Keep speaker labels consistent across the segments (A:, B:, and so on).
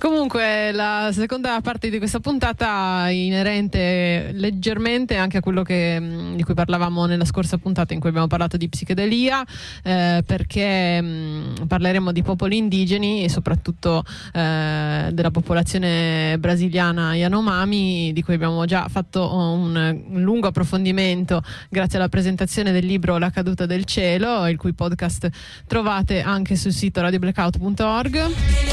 A: Comunque la seconda parte di questa puntata è inerente leggermente anche a quello di cui parlavamo nella scorsa puntata in cui abbiamo parlato di psichedelia, perché parleremo di popoli indigeni e soprattutto della popolazione brasiliana Yanomami, di cui abbiamo già fatto un lungo approfondimento grazie alla presentazione del libro La caduta del cielo, il cui podcast trovate anche sul sito radioblackout.org.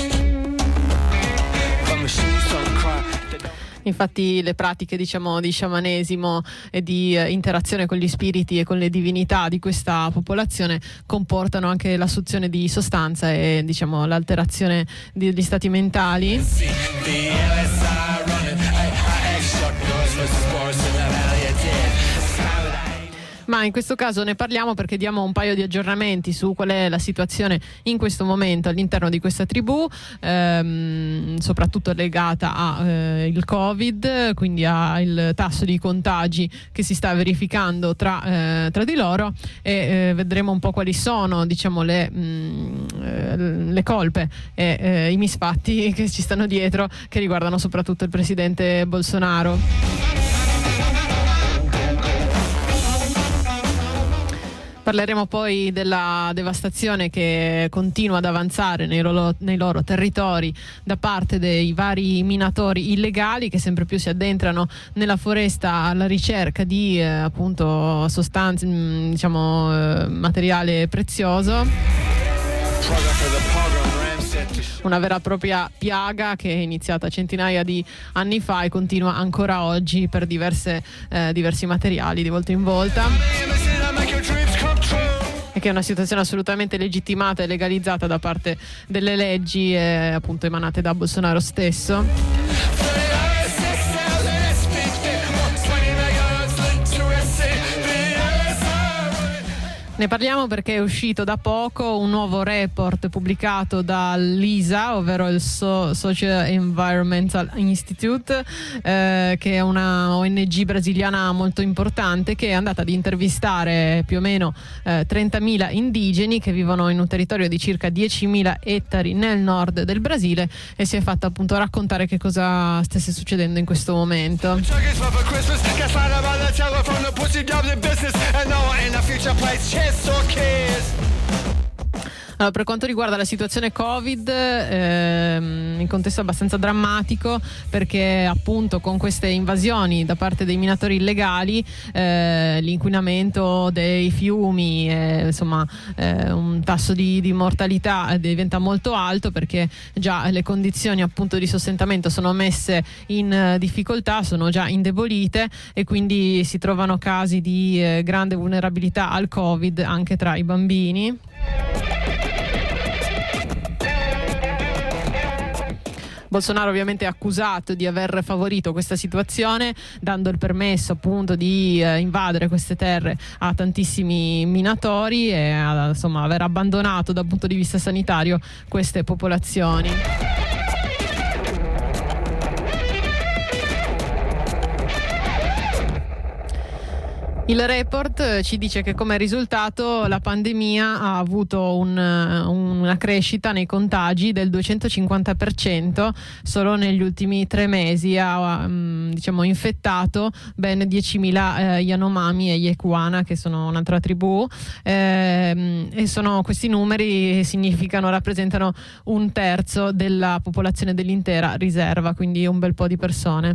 A: Infatti le pratiche, diciamo, di sciamanesimo e di interazione con gli spiriti e con le divinità di questa popolazione comportano anche l'assunzione di sostanza e, diciamo, l'alterazione degli stati mentali. Ma in questo caso ne parliamo perché diamo un paio di aggiornamenti su qual è la situazione in questo momento all'interno di questa tribù, soprattutto legata al Covid, quindi al tasso di contagi che si sta verificando tra di loro, e vedremo un po' quali sono, diciamo, le colpe e i misfatti che ci stanno dietro, che riguardano soprattutto il presidente Bolsonaro. Parleremo poi della devastazione che continua ad avanzare nei loro territori da parte dei vari minatori illegali che sempre più si addentrano nella foresta alla ricerca di appunto sostanze, diciamo materiale prezioso. Una vera e propria piaga che è iniziata centinaia di anni fa e continua ancora oggi per diversi materiali di volta in volta. E che è una situazione assolutamente legittimata e legalizzata da parte delle leggi appunto emanate da Bolsonaro stesso. Ne parliamo perché è uscito da poco un nuovo report pubblicato dall'ISA, ovvero il Social Environmental Institute, che è una ONG brasiliana molto importante, che è andata ad intervistare più o meno 30.000 indigeni che vivono in un territorio di circa 10.000 ettari nel nord del Brasile, e si è fatta appunto raccontare che cosa stesse succedendo in questo momento. Allora, per quanto riguarda la situazione Covid, in contesto abbastanza drammatico, perché appunto con queste invasioni da parte dei minatori illegali, l'inquinamento dei fiumi, insomma un tasso di mortalità diventa molto alto, perché già le condizioni appunto di sostentamento sono messe in difficoltà, sono già indebolite, e quindi si trovano casi di grande vulnerabilità al Covid anche tra i bambini. Bolsonaro ovviamente è accusato di aver favorito questa situazione, dando il permesso appunto di invadere queste terre a tantissimi minatori e insomma aver abbandonato dal punto di vista sanitario queste popolazioni. Il report ci dice che come risultato la pandemia ha avuto una crescita nei contagi del 250% solo negli ultimi 3 mesi. Ha diciamo infettato ben 10.000 Yanomami e Yekuana, che sono un'altra tribù, e questi numeri rappresentano 1/3 della popolazione dell'intera riserva, quindi un bel po' di persone.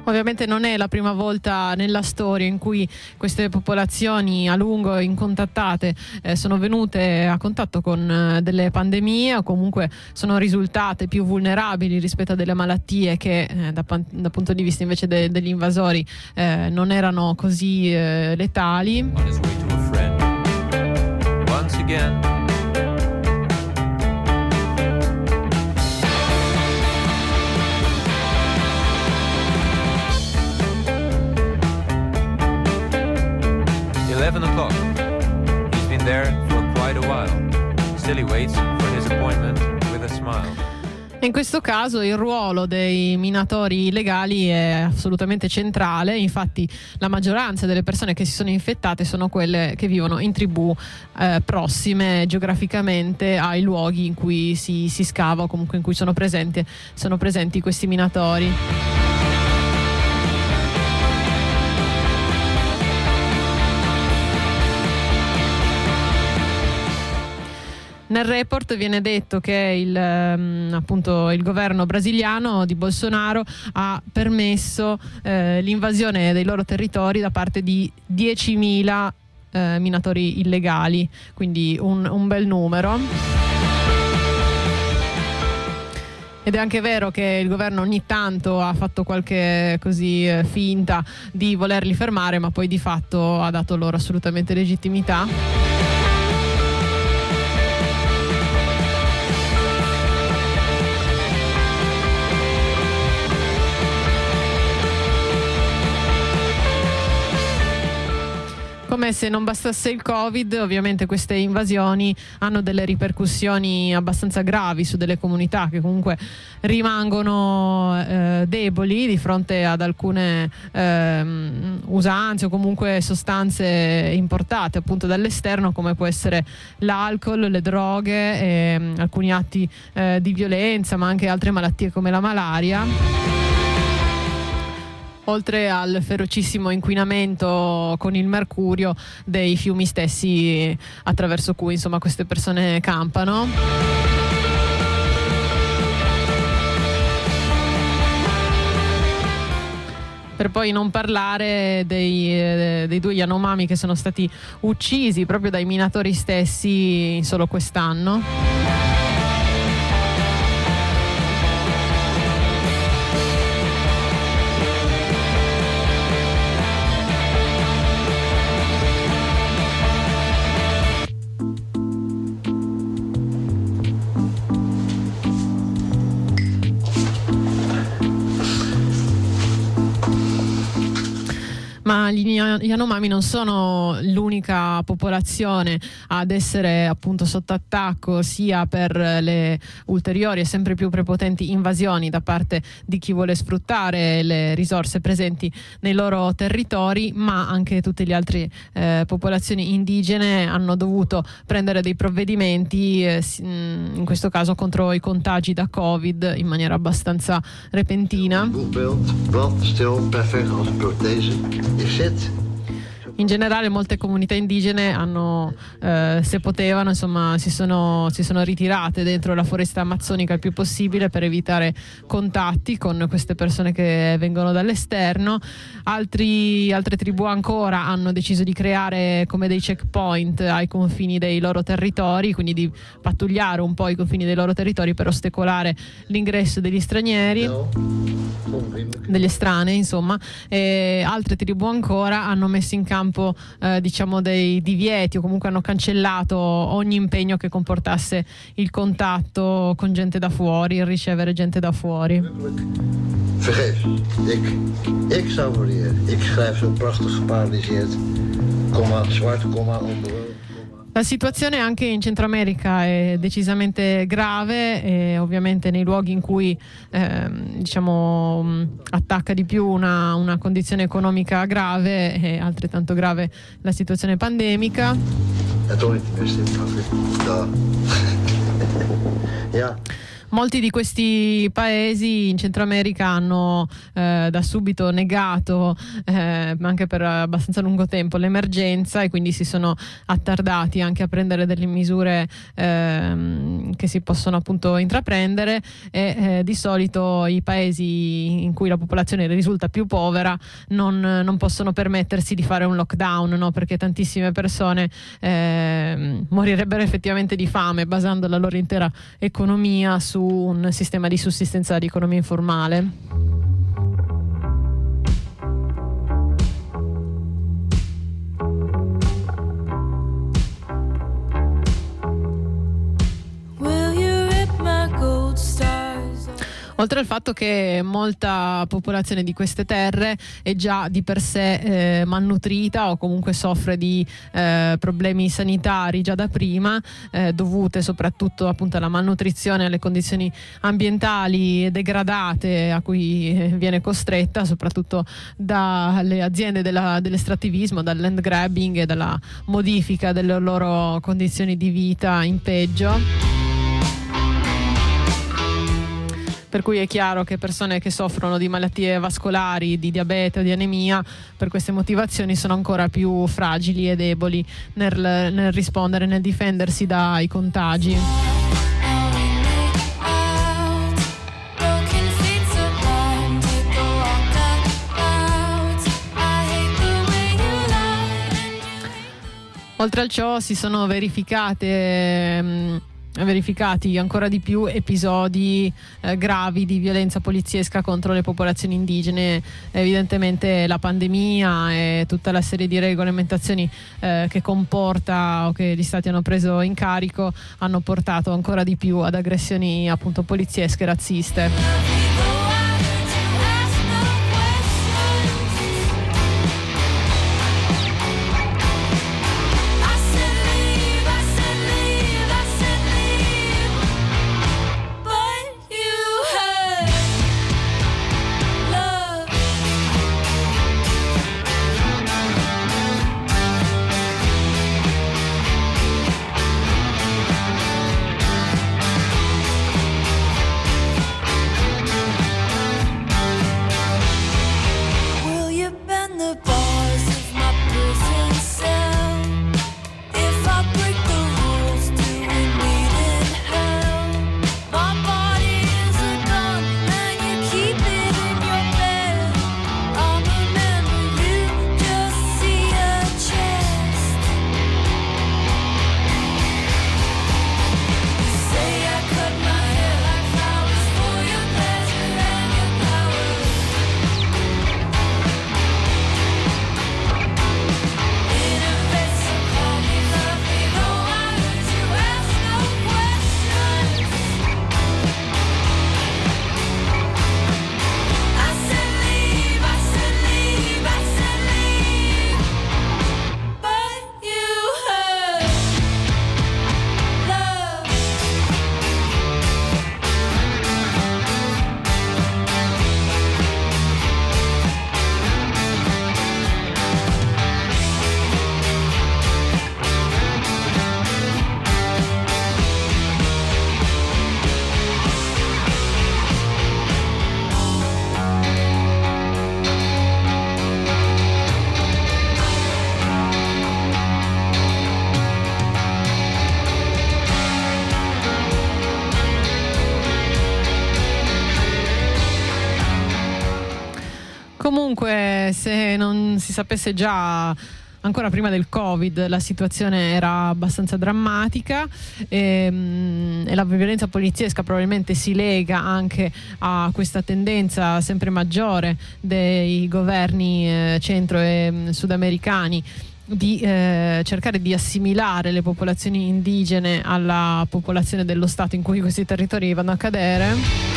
A: Ovviamente non è la prima volta nella storia in cui queste popolazioni a lungo incontattate sono venute a contatto con delle pandemie, o comunque sono risultate più vulnerabili rispetto a delle malattie che dal punto di vista invece degli invasori non erano così letali.
B: He's been there for quite a while. Still he waits for his appointment with a smile.
A: In questo caso il ruolo dei minatori illegali è assolutamente centrale, infatti la maggioranza delle persone che si sono infettate sono quelle che vivono in tribù prossime geograficamente ai luoghi in cui si scava, o comunque in cui sono presenti questi minatori. Nel report viene detto che appunto il governo brasiliano di Bolsonaro ha permesso l'invasione dei loro territori da parte di 10.000 minatori illegali, quindi un bel numero. Ed è anche vero che il governo ogni tanto ha fatto qualche finta di volerli fermare, ma poi di fatto ha dato loro assolutamente legittimità. Come se non bastasse il Covid, ovviamente queste invasioni hanno delle ripercussioni abbastanza gravi su delle comunità che comunque rimangono deboli di fronte ad alcune usanze o comunque sostanze importate appunto dall'esterno, come può essere l'alcol, le droghe, alcuni atti di violenza, ma anche altre malattie come la malaria. Oltre al ferocissimo inquinamento con il mercurio dei fiumi stessi attraverso cui insomma queste persone campano. Per poi non parlare dei 2 Yanomami che sono stati uccisi proprio dai minatori stessi solo quest'anno. Ma gli Yanomami non sono l'unica popolazione ad essere appunto sotto attacco, sia per le ulteriori e sempre più prepotenti invasioni da parte di chi vuole sfruttare le risorse presenti nei loro territori, ma anche tutte le altre popolazioni indigene hanno dovuto prendere dei provvedimenti, in questo caso contro i contagi da Covid, in maniera abbastanza repentina. In generale molte comunità indigene hanno, se potevano, insomma, si sono ritirate dentro la foresta amazzonica il più possibile per evitare contatti con queste persone che vengono dall'esterno. Altre tribù ancora hanno deciso di creare come dei checkpoint ai confini dei loro territori, quindi di pattugliare un po' i confini dei loro territori per ostacolare l'ingresso degli stranieri, degli estranei, insomma. E altre tribù ancora hanno messo in campo diciamo dei divieti, o comunque hanno cancellato ogni impegno che comportasse il contatto con gente da fuori, il ricevere gente da fuori.
C: Vergeefs. Ik zou variëren. Ik schrijf zo prachtig geparalysieerd, zwart, onbewogen.
A: La situazione anche in Centro America è decisamente grave, e ovviamente nei luoghi in cui attacca di più una condizione economica grave, è altrettanto grave la situazione pandemica. Molti di questi paesi in Centro America hanno da subito negato, anche per abbastanza lungo tempo, l'emergenza, e quindi si sono attardati anche a prendere delle misure che si possono appunto intraprendere, e di solito i paesi in cui la popolazione risulta più povera non possono permettersi di fare un lockdown, no? Perché tantissime persone morirebbero effettivamente di fame, basando la loro intera economia su un sistema di sussistenza di economia informale. Oltre al fatto che molta popolazione di queste terre è già di per sé malnutrita, o comunque soffre di problemi sanitari già da prima, dovute soprattutto appunto alla malnutrizione e alle condizioni ambientali degradate a cui viene costretta, soprattutto dalle aziende dell'estrattivismo, dal land grabbing e dalla modifica delle loro condizioni di vita in peggio. Per cui è chiaro che persone che soffrono di malattie vascolari, di diabete o di anemia, per queste motivazioni sono ancora più fragili e deboli nel rispondere, nel difendersi dai contagi. Oltre a ciò si sono verificati ancora di più episodi gravi di violenza poliziesca contro le popolazioni indigene. Evidentemente la pandemia e tutta la serie di regolamentazioni che comporta o che gli stati hanno preso in carico hanno portato ancora di più ad aggressioni appunto poliziesche e razziste. Comunque, se non si sapesse già, ancora prima del Covid la situazione era abbastanza drammatica, e la violenza poliziesca probabilmente si lega anche a questa tendenza sempre maggiore dei governi centro e sudamericani di cercare di assimilare le popolazioni indigene alla popolazione dello Stato in cui questi territori vanno a cadere.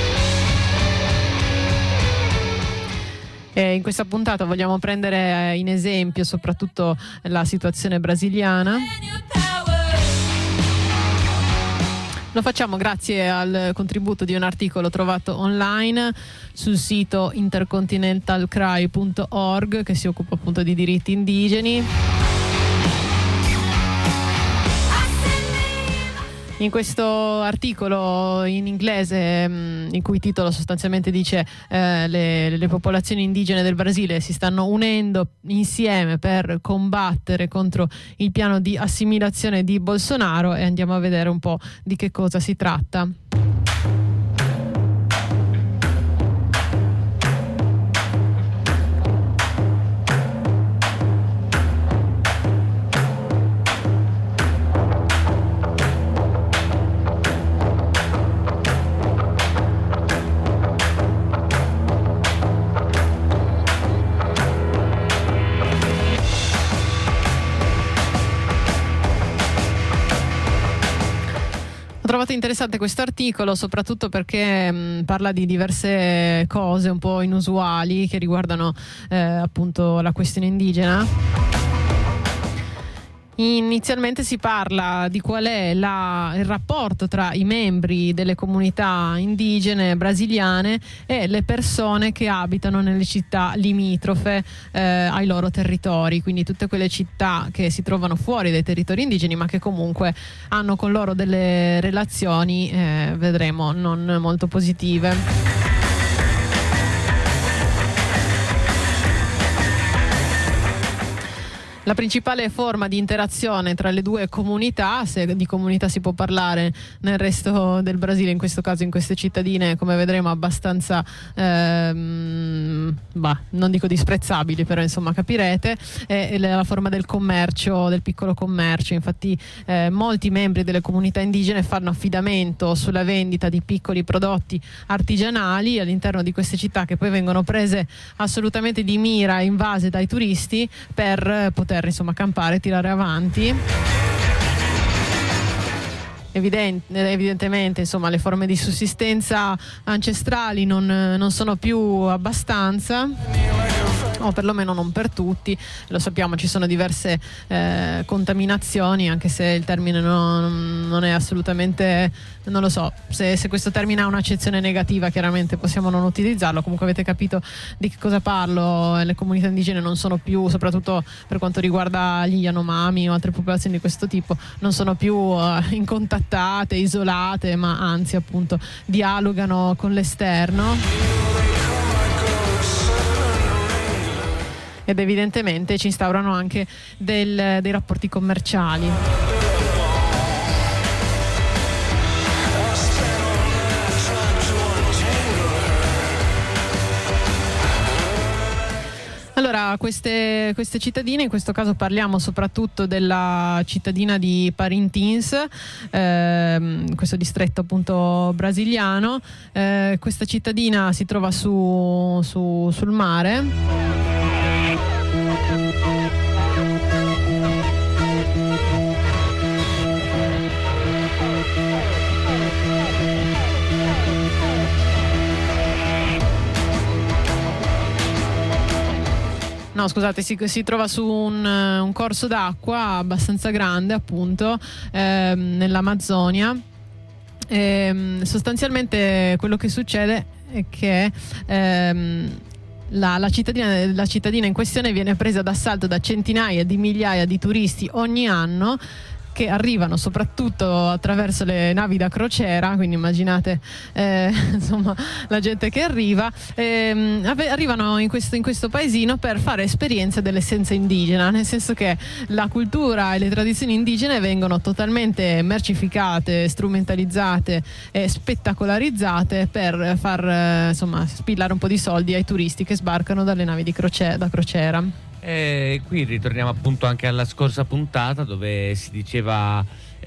A: E in questa puntata vogliamo prendere in esempio soprattutto la situazione brasiliana. Lo facciamo grazie al contributo di un articolo trovato online sul sito intercontinentalcry.org, che si occupa appunto di diritti indigeni. In questo articolo in inglese, il cui titolo sostanzialmente dice le popolazioni indigene del Brasile si stanno unendo insieme per combattere contro il piano di assimilazione di Bolsonaro, e andiamo a vedere un po' di che cosa si tratta. Ho trovato interessante questo articolo soprattutto perché parla di diverse cose un po' inusuali che riguardano appunto la questione indigena. Inizialmente si parla di qual è il rapporto tra i membri delle comunità indigene brasiliane e le persone che abitano nelle città limitrofe ai loro territori, quindi tutte quelle città che si trovano fuori dai territori indigeni ma che comunque hanno con loro delle relazioni, vedremo, non molto positive. La principale forma di interazione tra le due comunità, se di comunità si può parlare nel resto del Brasile, in questo caso in queste cittadine, come vedremo abbastanza, non dico disprezzabili, però insomma capirete, è la forma del commercio, del piccolo commercio. Infatti molti membri delle comunità indigene fanno affidamento sulla vendita di piccoli prodotti artigianali all'interno di queste città, che poi vengono prese assolutamente di mira e invase dai turisti per poter insomma campare e tirare avanti. Evidentemente insomma le forme di sussistenza ancestrali non sono più abbastanza, o perlomeno non per tutti. Lo sappiamo, ci sono diverse contaminazioni, anche se il termine non è assolutamente, non lo so se questo termine ha un'accezione negativa, chiaramente possiamo non utilizzarlo. Comunque avete capito di che cosa parlo. Le comunità indigene non sono più, soprattutto per quanto riguarda gli Yanomami o altre popolazioni di questo tipo, non sono più incontattate, isolate, ma anzi appunto dialogano con l'esterno. Ed evidentemente ci instaurano anche dei rapporti commerciali. Allora, queste cittadine, in questo caso parliamo soprattutto della cittadina di Parintins, questo distretto appunto brasiliano. Questa cittadina si trova sul mare. No, scusate, si trova su un corso d'acqua abbastanza grande, appunto, nell'Amazzonia. Sostanzialmente quello che succede è che la cittadina in questione viene presa d'assalto da centinaia di migliaia di turisti ogni anno, che arrivano soprattutto attraverso le navi da crociera, quindi immaginate insomma la gente che arrivano in questo paesino per fare esperienza dell'essenza indigena, nel senso che la cultura e le tradizioni indigene vengono totalmente mercificate, strumentalizzate e spettacolarizzate per far spillare un po' di soldi ai turisti che sbarcano dalle navi da crociera.
D: E qui ritorniamo appunto anche alla scorsa puntata, dove si diceva,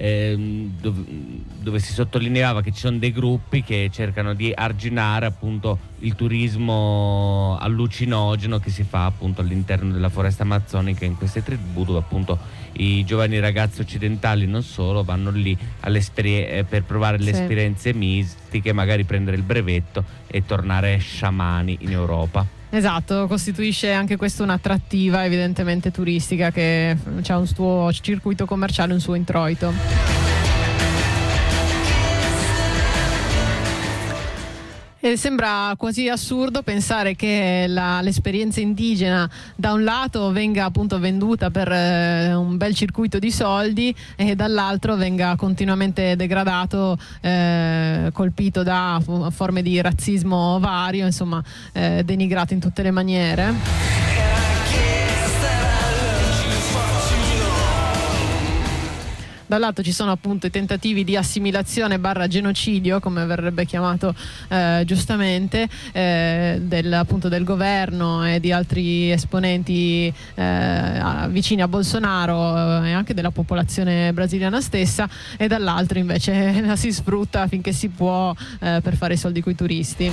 D: dove si sottolineava che ci sono dei gruppi che cercano di arginare appunto il turismo allucinogeno che si fa appunto all'interno della foresta amazzonica in queste tribù, dove appunto i giovani ragazzi occidentali non solo vanno lì per provare le esperienze mistiche, magari prendere il brevetto e tornare sciamani in Europa.
A: Esatto, costituisce anche questo un'attrattiva evidentemente turistica che ha un suo circuito commerciale, un suo introito. E sembra quasi assurdo pensare che l'esperienza indigena da un lato venga appunto venduta per un bel circuito di soldi e dall'altro venga continuamente degradato, colpito da forme di razzismo vario, insomma denigrato in tutte le maniere. Da un lato ci sono appunto i tentativi di assimilazione / genocidio, come verrebbe chiamato giustamente, appunto del governo e di altri esponenti vicini a Bolsonaro e anche della popolazione brasiliana stessa, e dall'altro invece la si sfrutta finché si può per fare i soldi coi turisti.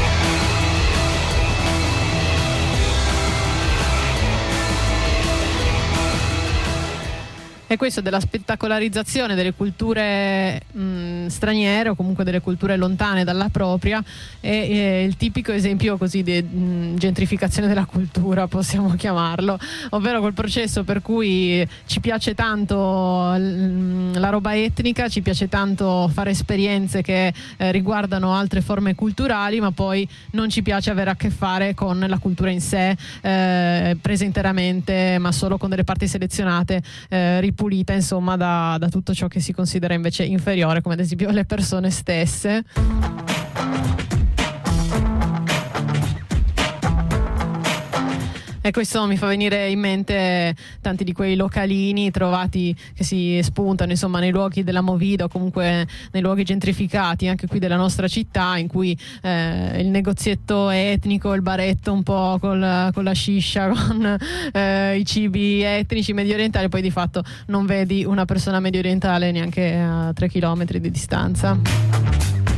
A: E questo della spettacolarizzazione delle culture straniere o comunque delle culture lontane dalla propria è il tipico esempio così di gentrificazione della cultura, possiamo chiamarlo, ovvero quel processo per cui ci piace tanto la roba etnica, ci piace tanto fare esperienze che riguardano altre forme culturali, ma poi non ci piace avere a che fare con la cultura in sé, presa interamente, ma solo con delle parti selezionate, ripulita insomma da tutto ciò che si considera invece inferiore, come ad esempio le persone stesse. E questo mi fa venire in mente tanti di quei localini trovati che si spuntano insomma nei luoghi della Movida o comunque nei luoghi gentrificati anche qui della nostra città, in cui il negozietto etnico, il baretto un po' con la sciscia, con i cibi etnici medio orientali, poi di fatto non vedi una persona medio orientale neanche a 3 chilometri di distanza.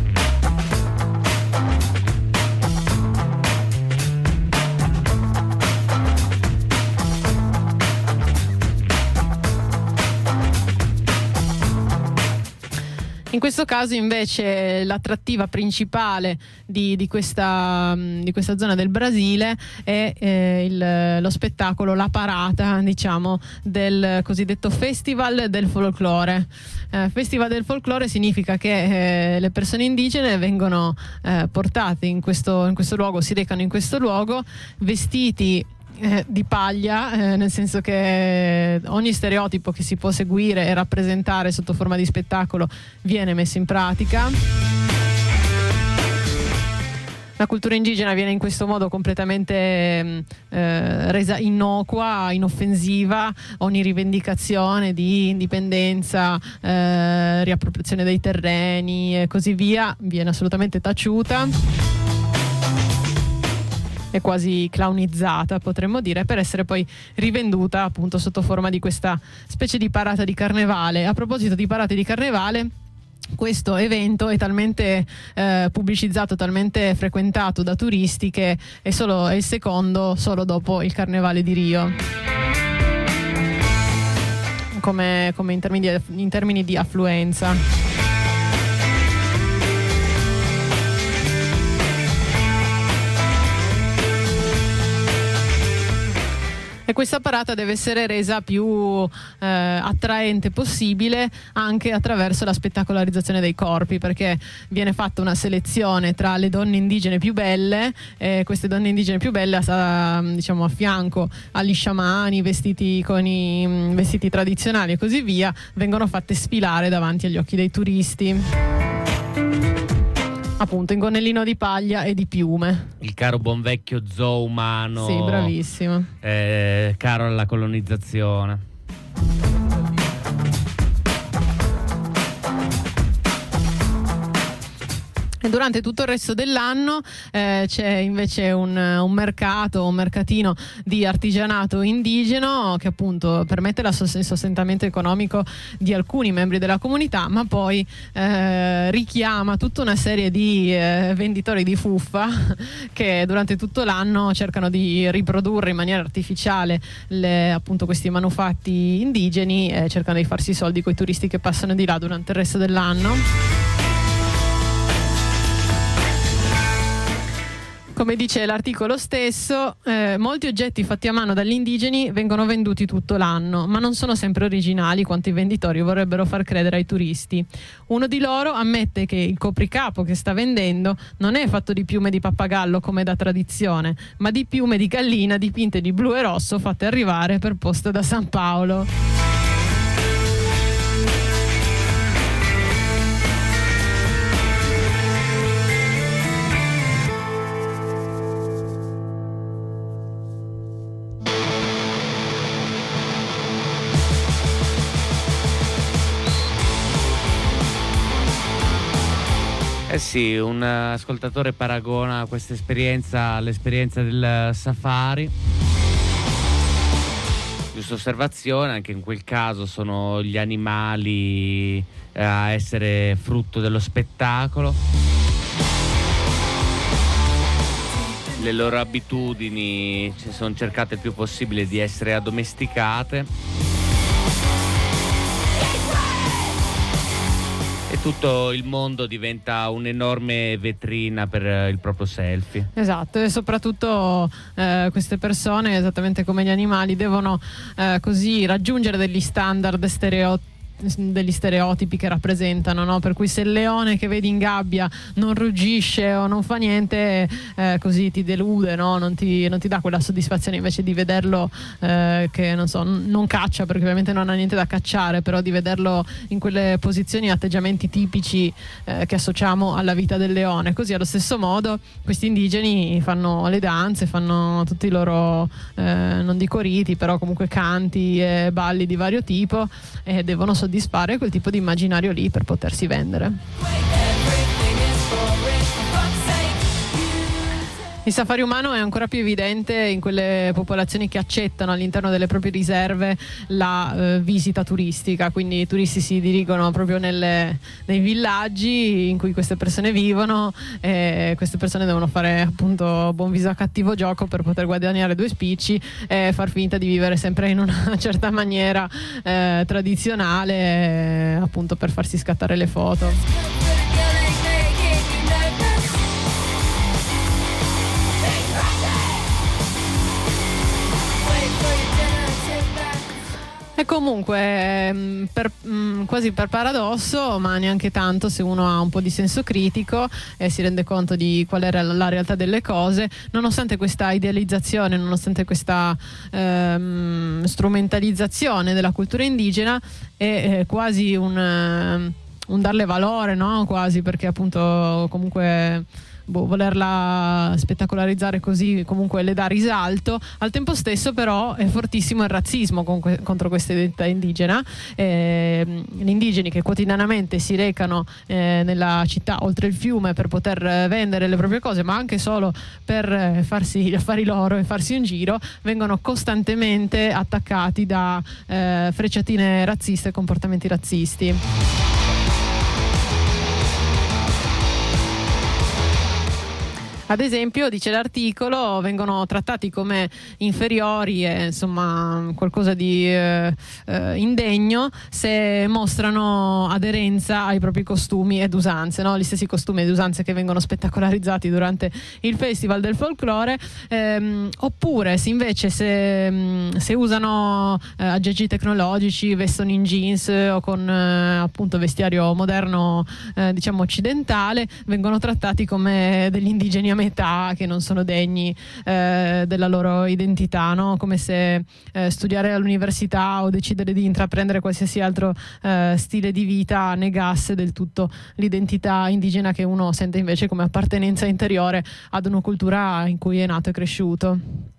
A: In questo caso invece l'attrattiva principale di questa zona del Brasile è lo spettacolo, la parata, diciamo, del cosiddetto Festival del Folklore. Festival del Folklore significa che le persone indigene vengono portate in questo luogo, si recano in questo luogo vestiti di paglia, nel senso che ogni stereotipo che si può seguire e rappresentare sotto forma di spettacolo viene messo in pratica. La cultura indigena viene in questo modo completamente resa innocua, inoffensiva. Ogni rivendicazione di indipendenza, riappropriazione dei terreni e così via viene assolutamente taciuta. È quasi clownizzata, potremmo dire, per essere poi rivenduta appunto sotto forma di questa specie di parata di carnevale. A proposito di parate di carnevale, questo evento è talmente pubblicizzato, talmente frequentato da turisti che è il secondo solo dopo il Carnevale di Rio, come in termini di affluenza. E questa parata deve essere resa più attraente possibile anche attraverso la spettacolarizzazione dei corpi, perché viene fatta una selezione tra le donne indigene più belle, e queste donne indigene più belle diciamo a fianco agli sciamani vestiti con i vestiti tradizionali e così via, vengono fatte sfilare davanti agli occhi dei turisti, appunto in gonnellino di paglia e di piume.
D: Il caro buon vecchio zoo umano.
A: Sì, bravissimo.
D: Caro alla colonizzazione.
A: E durante tutto il resto dell'anno c'è invece un mercatino di artigianato indigeno che appunto permette il sostentamento economico di alcuni membri della comunità, ma poi richiama tutta una serie di venditori di fuffa che durante tutto l'anno cercano di riprodurre in maniera artificiale appunto questi manufatti indigeni e cercano di farsi i soldi coi turisti che passano di là durante il resto dell'anno. Come dice l'articolo stesso, molti oggetti fatti a mano dagli indigeni vengono venduti tutto l'anno, ma non sono sempre originali quanto i venditori vorrebbero far credere ai turisti. Uno di loro ammette che il copricapo che sta vendendo non è fatto di piume di pappagallo come da tradizione, ma di piume di gallina dipinte di blu e rosso fatte arrivare per posta da San Paolo.
D: Eh sì, un ascoltatore paragona questa esperienza all'esperienza del safari. Giusta osservazione, anche in quel caso sono gli animali a essere frutto dello spettacolo. Le loro abitudini sono cercate il più possibile di essere addomesticate. E tutto il mondo diventa un'enorme vetrina per il proprio selfie.
A: Esatto, e soprattutto queste persone, esattamente come gli animali, devono così raggiungere degli standard degli stereotipi che rappresentano, no? Per cui se il leone che vedi in gabbia non ruggisce o non fa niente, così ti delude, no? Non ti dà quella soddisfazione invece di vederlo che non caccia, perché ovviamente non ha niente da cacciare, però di vederlo in quelle posizioni e atteggiamenti tipici che associamo alla vita del leone. Così allo stesso modo questi indigeni fanno le danze, fanno tutti i loro non dico riti, però comunque canti e balli di vario tipo, e devono soddisfare quel tipo di immaginario lì per potersi vendere. Il safari umano è ancora più evidente in quelle popolazioni che accettano all'interno delle proprie riserve la visita turistica, quindi i turisti si dirigono proprio nei villaggi in cui queste persone vivono, e queste persone devono fare appunto buon viso a cattivo gioco per poter guadagnare due spicci e far finta di vivere sempre in una certa maniera tradizionale, appunto per farsi scattare le foto. E comunque quasi per paradosso, ma neanche tanto se uno ha un po' di senso critico e si rende conto di qual era la realtà delle cose, nonostante questa idealizzazione, nonostante questa strumentalizzazione della cultura indigena, è quasi un darle valore, no? Quasi, perché appunto comunque volerla spettacolarizzare così comunque le dà risalto. Al tempo stesso però è fortissimo il razzismo contro questa identità indigena. Gli indigeni che quotidianamente si recano nella città oltre il fiume per poter vendere le proprie cose, ma anche solo per farsi gli affari loro e farsi un giro, vengono costantemente attaccati da frecciatine razziste e comportamenti razzisti. Ad esempio, dice l'articolo, vengono trattati come inferiori e insomma qualcosa di indegno se mostrano aderenza ai propri costumi ed usanze, no? Gli stessi costumi ed usanze che vengono spettacolarizzati durante il Festival del Folklore, oppure se invece se usano aggeggi tecnologici, vestono in jeans o con appunto vestiario moderno diciamo occidentale, vengono trattati come degli indigeni metà che non sono degni della loro identità, no? Come se studiare all'università o decidere di intraprendere qualsiasi altro stile di vita negasse del tutto l'identità indigena che uno sente invece come appartenenza interiore ad una cultura in cui è nato e cresciuto.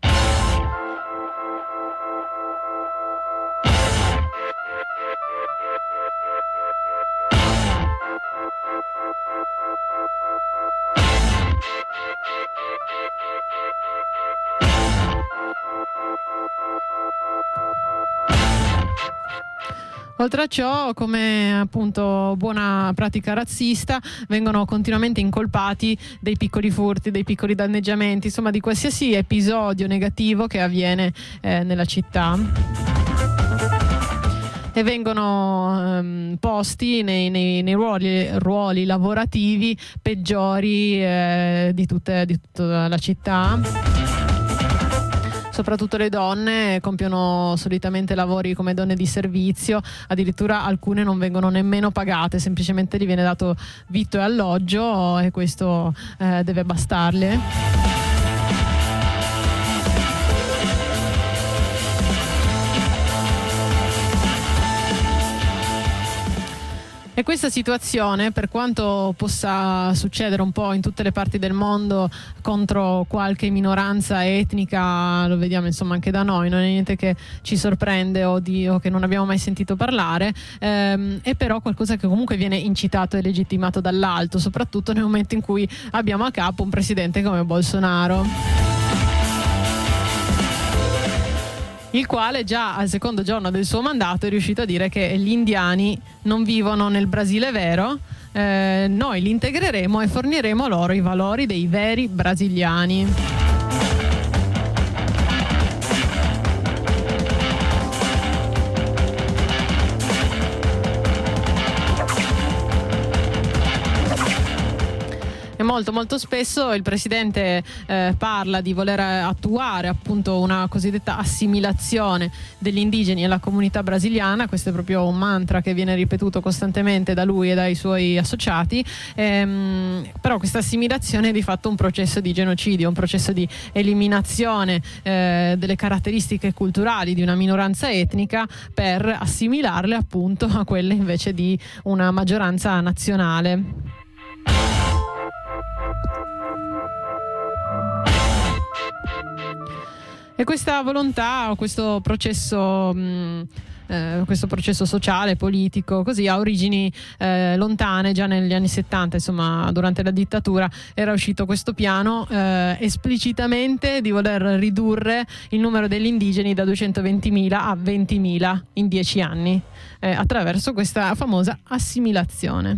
A: Oltre a ciò, come appunto buona pratica razzista, vengono continuamente incolpati dei piccoli furti, dei piccoli danneggiamenti, insomma di qualsiasi episodio negativo che avviene nella città. e vengono posti nei ruoli lavorativi peggiori di tutta la città. Soprattutto le donne compiono solitamente lavori come donne di servizio, addirittura alcune non vengono nemmeno pagate, semplicemente gli viene dato vitto e alloggio e questo deve bastarle. E questa situazione, per quanto possa succedere un po' in tutte le parti del mondo contro qualche minoranza etnica, lo vediamo insomma anche da noi, non è niente che ci sorprende o che non abbiamo mai sentito parlare, è però qualcosa che comunque viene incitato e legittimato dall'alto, soprattutto nel momento in cui abbiamo a capo un presidente come Bolsonaro, il quale già al secondo giorno del suo mandato è riuscito a dire che gli indiani non vivono nel Brasile vero, noi li integreremo e forniremo loro i valori dei veri brasiliani. E molto spesso il presidente parla di voler attuare appunto una cosiddetta assimilazione degli indigeni alla comunità brasiliana. Questo è proprio un mantra che viene ripetuto costantemente da lui e dai suoi associati, però questa assimilazione è di fatto un processo di genocidio, un processo di eliminazione delle caratteristiche culturali di una minoranza etnica per assimilarle appunto a quelle invece di una maggioranza nazionale. E questa volontà, questo processo sociale, politico, così ha origini lontane. Già negli anni 70, insomma, durante la dittatura era uscito questo piano esplicitamente di voler ridurre il numero degli indigeni da 220.000 a 20.000 in 10 anni, attraverso questa famosa assimilazione.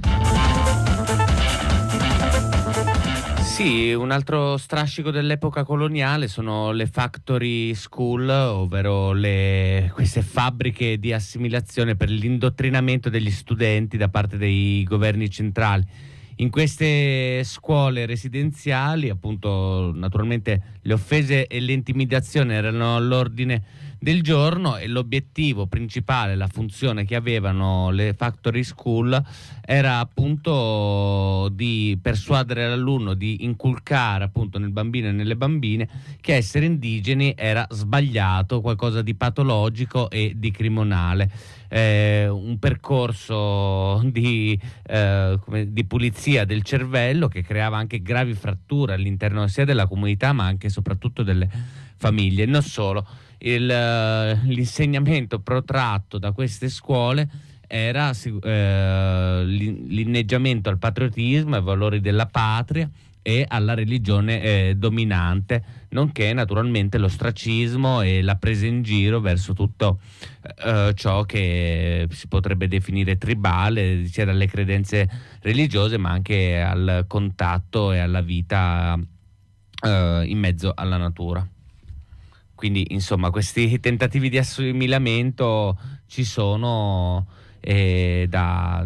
D: Sì, un altro strascico dell'epoca coloniale sono le factory school, ovvero queste fabbriche di assimilazione per l'indottrinamento degli studenti da parte dei governi centrali. In queste scuole residenziali, appunto, naturalmente le offese e le intimidazioni erano all'ordine del giorno e l'obiettivo principale, la funzione che avevano le factory school era appunto di persuadere l'alunno, di inculcare appunto nel bambino e nelle bambine che essere indigeni era sbagliato, qualcosa di patologico e di criminale. Un percorso di pulizia del cervello che creava anche gravi fratture all'interno sia della comunità ma anche e soprattutto delle famiglie. Non solo, l'insegnamento protratto da queste scuole era l'inneggiamento al patriottismo, ai valori della patria e alla religione dominante, nonché naturalmente l'ostracismo e la presa in giro verso tutto ciò che si potrebbe definire tribale, sia dalle credenze religiose ma anche al contatto e alla vita in mezzo alla natura. Quindi insomma questi tentativi di assimilamento ci sono da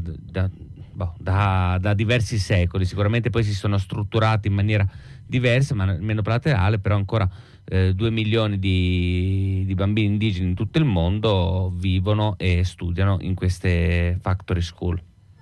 D: diversi secoli. Sicuramente poi si sono strutturati in maniera diversa, ma meno plateale, però ancora 2 milioni di bambini indigeni in tutto il mondo vivono e studiano in queste factory school.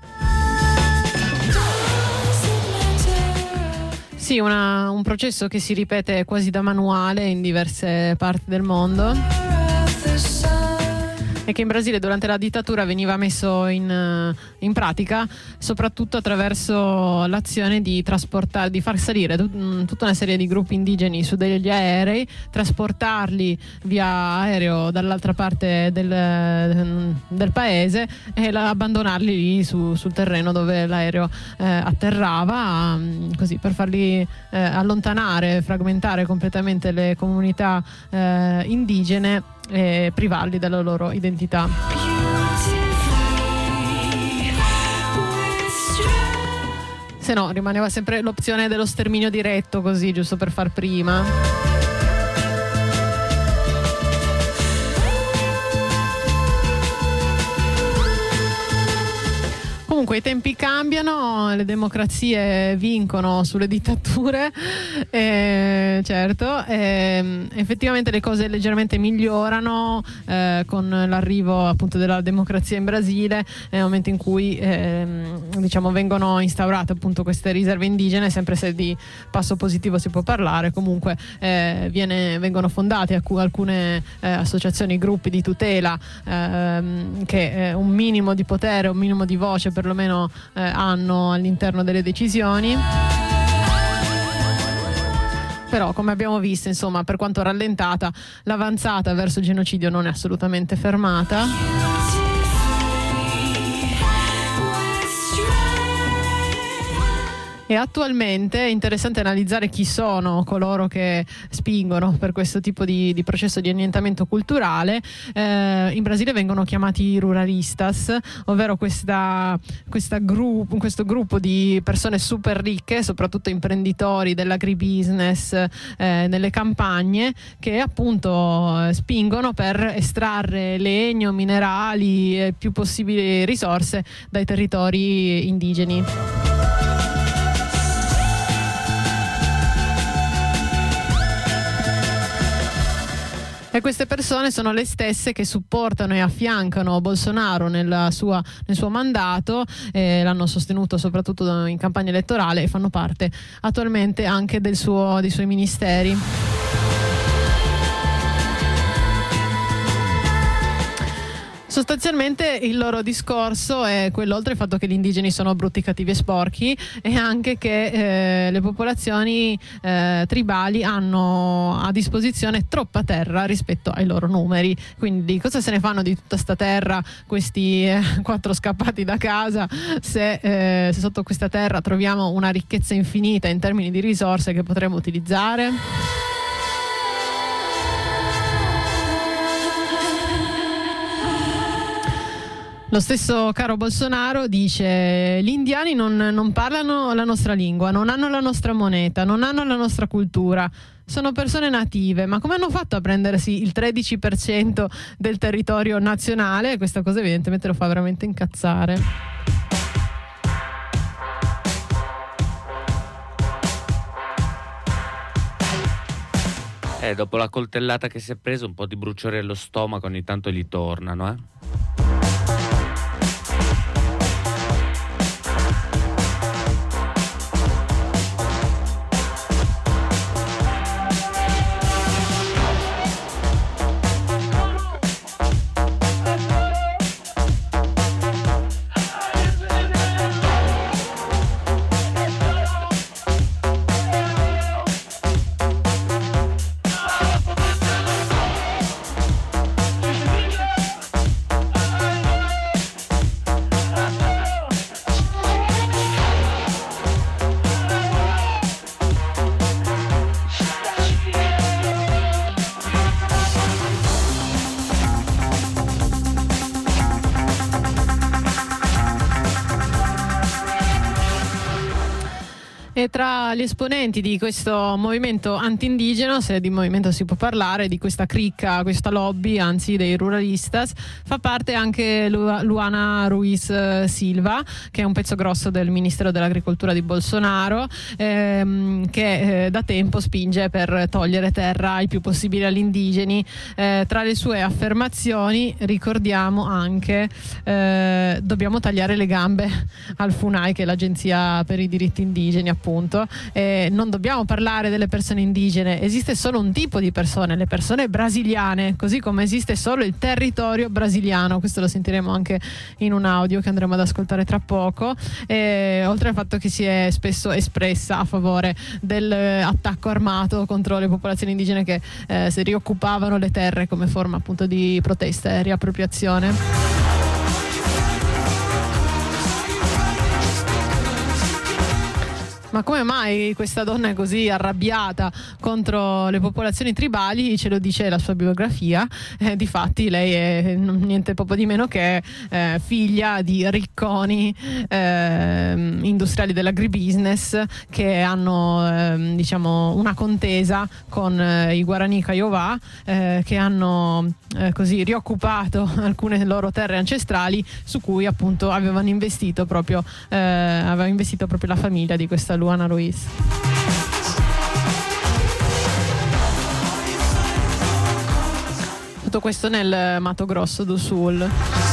A: Sì, un processo che si ripete quasi da manuale in diverse parti del mondo e che in Brasile durante la dittatura veniva messo in pratica soprattutto attraverso l'azione di trasportare, di far salire tutta una serie di gruppi indigeni su degli aerei, trasportarli via aereo dall'altra parte del paese e abbandonarli lì sul terreno dove l'aereo atterrava, così per farli allontanare, fragmentare completamente le comunità indigene e privarli della loro identità. Se no rimaneva sempre l'opzione dello sterminio diretto, così giusto per far prima. Comunque i tempi cambiano, le democrazie vincono sulle dittature, certo, effettivamente le cose leggermente migliorano con l'arrivo appunto della democrazia in Brasile, nel momento in cui diciamo vengono instaurate appunto queste riserve indigene, sempre se di passo positivo si può parlare. Comunque vengono fondate alcune associazioni, gruppi di tutela che un minimo di potere, un minimo di voce perlomeno hanno all'interno delle decisioni. Però, come abbiamo visto, insomma, per quanto rallentata, l'avanzata verso il genocidio non è assolutamente fermata. E attualmente è interessante analizzare chi sono coloro che spingono per questo tipo di processo di annientamento culturale. In Brasile vengono chiamati ruralistas, ovvero questo gruppo di persone super ricche, soprattutto imprenditori dell'agribusiness nelle campagne, che appunto spingono per estrarre legno, minerali e più possibili risorse dai territori indigeni. E queste persone sono le stesse che supportano e affiancano Bolsonaro nel suo mandato, l'hanno sostenuto soprattutto in campagna elettorale e fanno parte attualmente anche dei suoi ministeri. Sostanzialmente il loro discorso è quello, oltre al fatto che gli indigeni sono brutti, cattivi e sporchi, è anche che le popolazioni tribali hanno a disposizione troppa terra rispetto ai loro numeri. Quindi cosa se ne fanno di tutta sta terra questi 4 scappati da casa se sotto questa terra troviamo una ricchezza infinita in termini di risorse che potremmo utilizzare? Lo stesso caro Bolsonaro dice: gli indiani non parlano la nostra lingua, non hanno la nostra moneta, non hanno la nostra cultura, sono persone native, ma come hanno fatto a prendersi il 13% del territorio nazionale? Questa cosa evidentemente lo fa veramente incazzare.
D: Dopo la coltellata che si è preso, un po' di bruciore allo stomaco ogni tanto gli tornano,
A: E tra gli esponenti di questo movimento anti-indigeno, se di movimento si può parlare, di questa cricca, questa lobby, anzi dei ruralistas, fa parte anche Luana Ruiz Silva, che è un pezzo grosso del Ministero dell'Agricoltura di Bolsonaro, che da tempo spinge per togliere terra il più possibile agli indigeni. Tra le sue affermazioni ricordiamo anche dobbiamo tagliare le gambe al FUNAI, che è l'agenzia per i diritti indigeni, appunto. Non dobbiamo parlare delle persone indigene, esiste solo un tipo di persone, le persone brasiliane, così come esiste solo il territorio brasiliano. Questo lo sentiremo anche in un audio che andremo ad ascoltare tra poco. Oltre al fatto che si è spesso espressa a favore dell'attacco armato contro le popolazioni indigene che si rioccupavano le terre come forma appunto di protesta e riappropriazione. ma come mai questa donna è così arrabbiata contro le popolazioni tribali? Ce lo dice la sua biografia. Difatti lei è niente poco di meno che figlia di ricconi industriali dell'agribusiness che hanno diciamo una contesa con i Guarani Kaiowá, che hanno così rioccupato alcune loro terre ancestrali su cui appunto aveva investito proprio la famiglia di questa Luana Ruiz. Tutto questo nel Mato Grosso do Sul.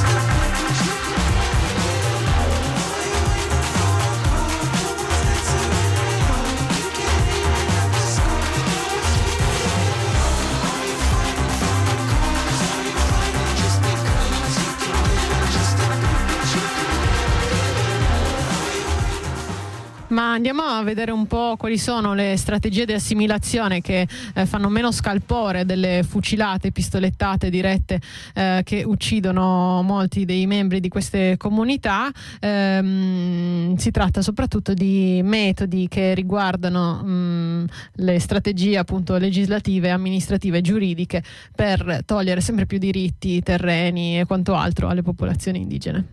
A: Ma andiamo a vedere un po' quali sono le strategie di assimilazione che fanno meno scalpore delle fucilate, pistolettate dirette che uccidono molti dei membri di queste comunità. Si tratta soprattutto di metodi che riguardano le strategie appunto legislative, amministrative e giuridiche per togliere sempre più diritti, terreni e quanto altro alle popolazioni indigene.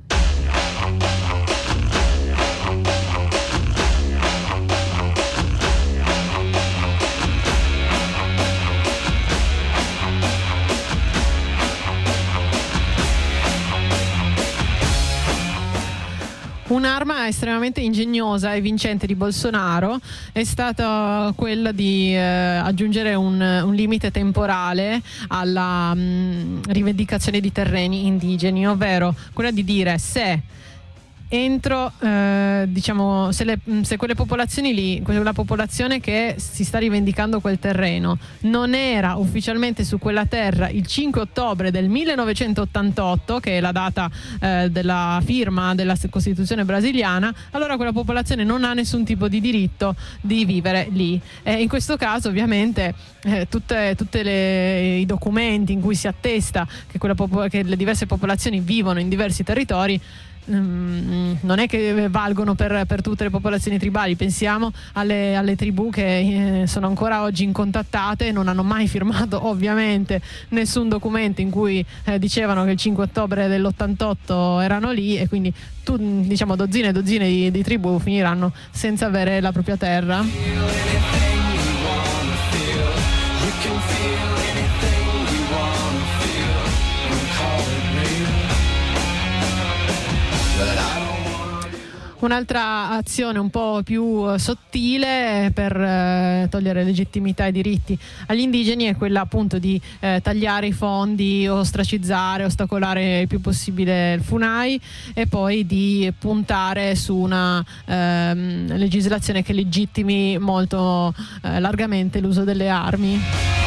A: Un'arma estremamente ingegnosa e vincente di Bolsonaro è stata quella di aggiungere un limite temporale alla rivendicazione di terreni indigeni, ovvero quella di dire se entro diciamo se quelle popolazioni lì, quella popolazione che si sta rivendicando quel terreno non era ufficialmente su quella terra il 5 ottobre del 1988, che è la data della firma della Costituzione brasiliana, allora quella popolazione non ha nessun tipo di diritto di vivere lì. In questo caso ovviamente tutti i documenti in cui si attesta che le diverse popolazioni vivono in diversi territori non è che valgono per tutte le popolazioni tribali. Pensiamo alle tribù che sono ancora oggi incontattate e non hanno mai firmato ovviamente nessun documento in cui dicevano che il 5 ottobre dell'88 erano lì, e quindi diciamo dozzine e dozzine di tribù finiranno senza avere la propria terra. Un'altra azione un po' più sottile per togliere legittimità e diritti agli indigeni è quella appunto di tagliare i fondi, ostracizzare, ostacolare il più possibile il FUNAI, e poi di puntare su una legislazione che legittimi molto largamente l'uso delle armi.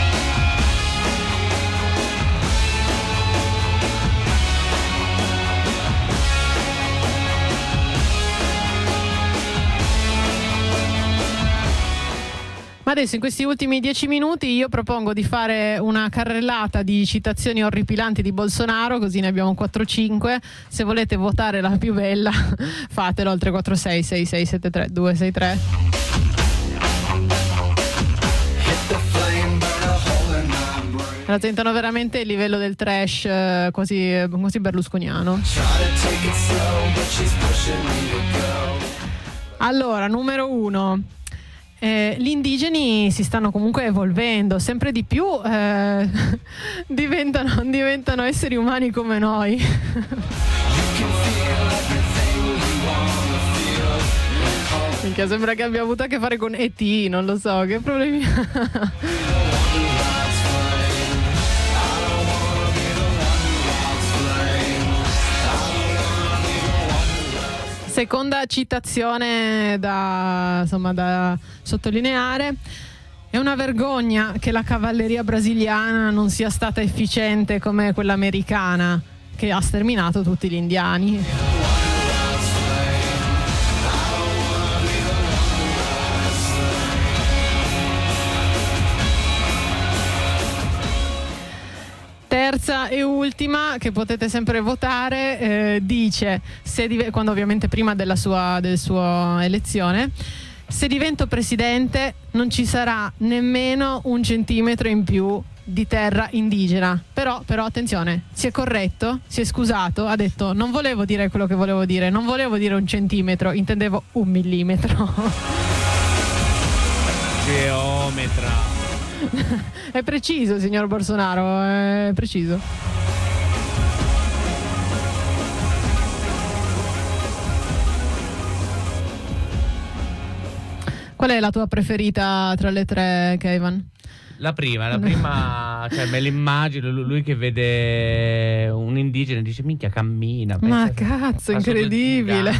A: Ma adesso in questi ultimi 10 minuti io propongo di fare una carrellata di citazioni orripilanti di Bolsonaro, così ne abbiamo 4-5. Se volete votare la più bella fatelo al 346 6673 263. La tentano veramente il livello del trash quasi berlusconiano. Allora, numero 1. Gli indigeni si stanno comunque evolvendo sempre di più, diventano esseri umani come noi. Minchia, sembra che abbia avuto a che fare con E.T., non lo so, che problemi. Seconda citazione da sottolineare: è una vergogna che la cavalleria brasiliana non sia stata efficiente come quella americana, che ha sterminato tutti gli indiani. Terza e ultima, che potete sempre votare, dice, quando ovviamente prima della sua elezione, se divento presidente non ci sarà nemmeno 1 centimetro in più di terra indigena. Però attenzione, si è corretto, si è scusato, ha detto non volevo dire quello che volevo dire, non volevo dire 1 centimetro, intendevo 1 millimetro.
D: Geometra.
A: È preciso, signor Bolsonaro, è preciso. Qual è la tua preferita tra le 3, Keivan?
D: La prima, cioè me l'immagino, lui che vede un indigene e dice minchia cammina.
A: Ma cazzo, incredibile.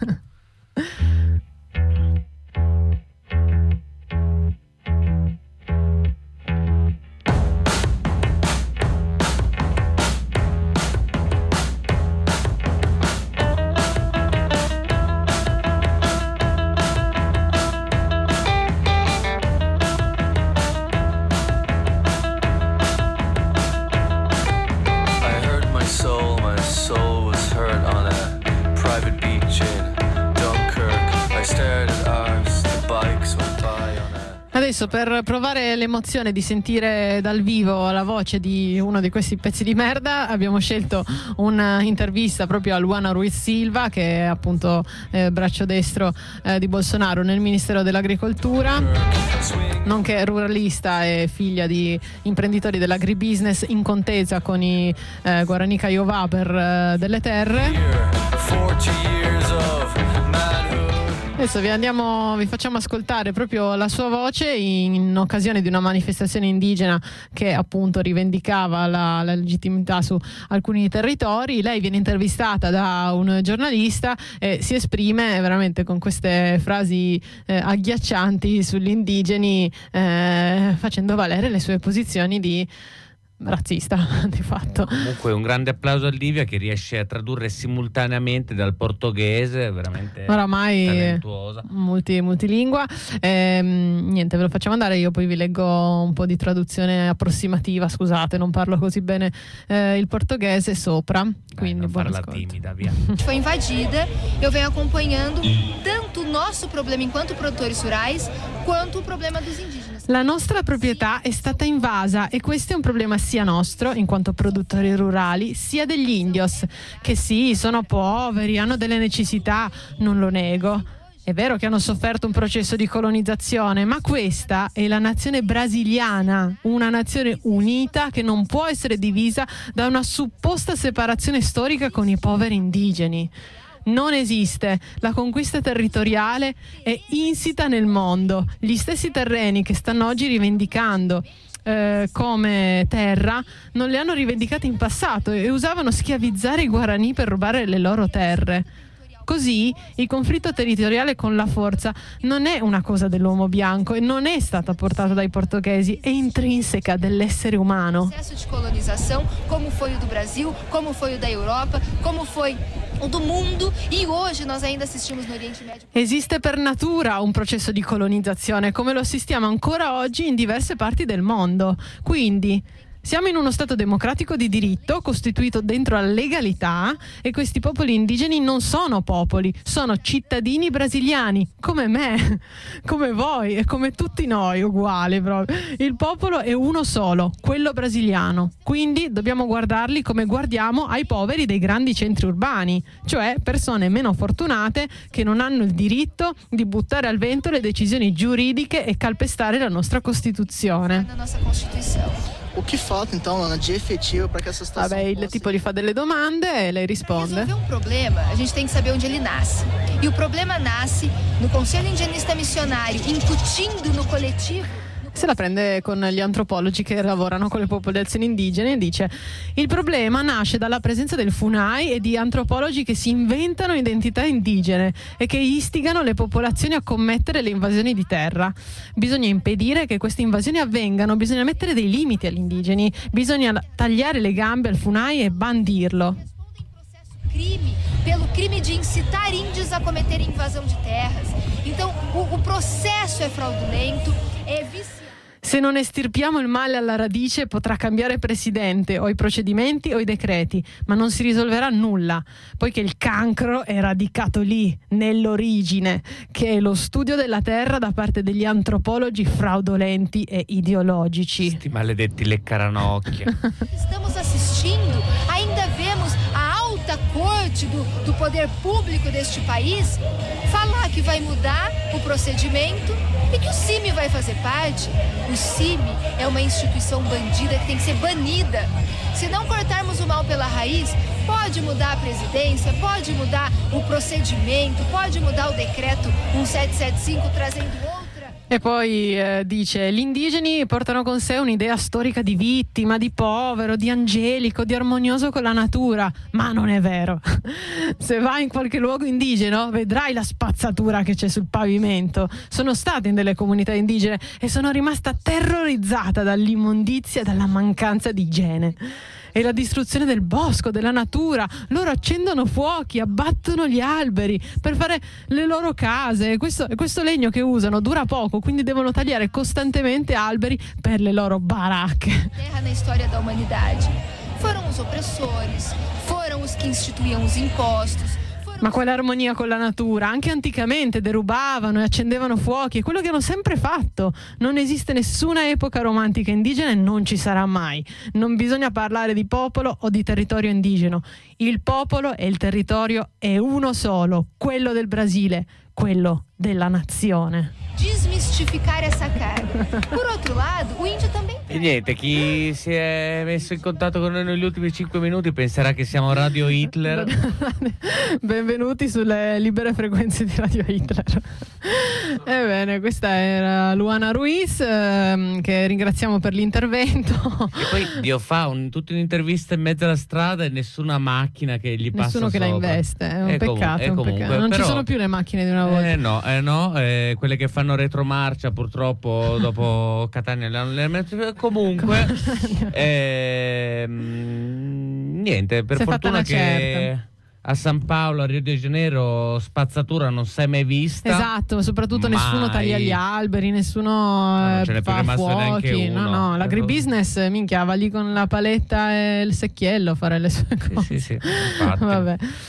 A: Adesso, per provare l'emozione di sentire dal vivo la voce di uno di questi pezzi di merda, abbiamo scelto un'intervista proprio a Luana Ruiz Silva, che è appunto braccio destro di Bolsonaro nel Ministero dell'Agricoltura, nonché ruralista e figlia di imprenditori dell'agribusiness in contesa con i Guarani Kaiowá per delle terre. Adesso vi facciamo ascoltare proprio la sua voce in occasione di una manifestazione indigena che appunto rivendicava la legittimità su alcuni territori. Lei viene intervistata da un giornalista e si esprime veramente con queste frasi agghiaccianti sugli indigeni, facendo valere le sue posizioni di razzista di fatto.
D: Comunque un grande applauso a Livia, che riesce a tradurre simultaneamente dal portoghese, veramente
A: oramai
D: talentuosa,
A: multilingua. Niente, ve lo facciamo andare, io poi vi leggo un po' di traduzione approssimativa, scusate, non parlo così bene il portoghese sopra, quindi
D: non
A: buon
D: farla
A: ascolto.
D: timida, via.
E: Foi invadida, eu venho acompanhando tanto o nosso problema enquanto produtores rurais quanto o problema dos indígenas.
A: La nostra proprietà è stata invasa e questo è un problema sia nostro, in quanto produttori rurali, sia degli indios, che sì, sono poveri, hanno delle necessità, non lo nego. È vero che hanno sofferto un processo di colonizzazione, ma questa è la nazione brasiliana, una nazione unita che non può essere divisa da una supposta separazione storica con i poveri indigeni. Non esiste, la conquista territoriale è insita nel mondo. Gli stessi terreni che stanno oggi rivendicando come terra non le hanno rivendicate in passato e usavano schiavizzare i Guarani per rubare le loro terre. Così il conflitto territoriale con la forza non è una cosa dell'uomo bianco e non è stata portata dai portoghesi, è intrinseca dell'essere umano.
E: O processo di colonizzazione, come foi o do Brasil, come foi o da Europa, come foi o do mundo, e oggi noi ainda assistimos no Oriente Medio.
A: Esiste per natura un processo di colonizzazione, come lo assistiamo ancora oggi in diverse parti del mondo. Quindi siamo in uno stato democratico di diritto costituito dentro la legalità e questi popoli indigeni non sono popoli, sono cittadini brasiliani, come me, come voi e come tutti noi, uguali proprio. Il popolo è uno solo, quello brasiliano, quindi dobbiamo guardarli come guardiamo ai poveri dei grandi centri urbani, cioè persone meno fortunate che non hanno il diritto di buttare al vento le decisioni giuridiche e calpestare la nostra Costituzione.
E: Na nossa Constituição.
F: O que falta então, Ana, de efetivo para que essa situação
A: Vabbè, il tipo gli fa delle domande e lei
E: Para
A: risponde.
E: resolver um problema, a gente tem que saber onde ele nasce. E o problema nasce no Conselho Indigenista Missionário, incutindo no coletivo.
A: Se la prende con gli antropologi che lavorano con le popolazioni indigene e dice: il problema nasce dalla presenza del FUNAI e di antropologi che si inventano identità indigene e che istigano le popolazioni a commettere le invasioni di terra. Bisogna impedire che queste invasioni avvengano, bisogna mettere dei limiti agli indigeni, bisogna tagliare le gambe al FUNAI e bandirlo.
E: Crime, pelo crime de incitar índios a cometerem invasão de terras. Então, o processo é fraudulento, é viciante.
A: Se non estirpiamo il male alla radice potrà cambiare presidente o i procedimenti o i decreti, ma non si risolverà nulla, poiché il cancro è radicato lì, nell'origine, che è lo studio della terra da parte degli antropologi fraudolenti e ideologici.
D: Sti maledetti leccaranocchia.
E: Estamos assistindo, ainda vemos a alta corte do poder público deste país falar que vai mudar o procedimento e que o CIMI vai fazer parte. O CIMI é uma instituição bandida que tem que ser banida. Se não cortarmos o mal pela raiz, pode mudar a presidência, pode mudar o procedimento, pode mudar o decreto 1775 trazendo outra.
A: E poi dice: gli indigeni portano con sé un'idea storica di vittima, di povero, di angelico, di armonioso con la natura, ma non è vero. Se vai in qualche luogo indigeno vedrai la spazzatura che c'è sul pavimento. Sono stata in delle comunità indigene e sono rimasta terrorizzata dall'immondizia e dalla mancanza di igiene. E la distruzione del bosco, della natura. Loro accendono fuochi, abbattono gli alberi per fare le loro case. Questo legno che usano dura poco, quindi devono tagliare costantemente alberi per le loro baracche.
E: Terra na história da humanidade. Foram os opressores, foram os que instituíam os impostos.
A: Ma quale armonia con la natura? Anche anticamente derubavano e accendevano fuochi, è quello che hanno sempre fatto. Non esiste nessuna epoca romantica indigena e non ci sarà mai. Non bisogna parlare di popolo o di territorio indigeno. Il popolo e il territorio è uno solo, quello del Brasile, quello della nazione.
E: Desmistificare essa cara. Por outro lado, o índio também.
D: E niente, chi si è messo in contatto con noi negli ultimi 5 minuti penserà che siamo Radio Hitler.
A: Benvenuti sulle libere frequenze di Radio Hitler. Ebbene, questa era Luana Ruiz, che ringraziamo per l'intervento.
D: E poi Dio fa tutta un'intervista in mezzo alla strada e nessuna macchina che gli passa
A: Nessuno che
D: sopra.
A: la investe, è un peccato, è un
D: comunque,
A: peccato. Non
D: però,
A: ci sono più le macchine di una volta.
D: No, quelle che fanno retromarcia purtroppo dopo Catania comunque niente, per
A: Si è fatta
D: fortuna
A: una
D: che
A: certa.
D: a San Paolo, a Rio de Janeiro, spazzatura non si è mai vista.
A: Esatto, soprattutto
D: mai.
A: nessuno taglia gli alberi, nessuno
D: non ce n'è più
A: fa
D: rimasto neanche
A: fuochi.
D: uno.
A: No, l'agribusiness, minchia, va lì con la paletta e il secchiello a fare le sue cose.
D: Sì, infatti.
A: Vabbè.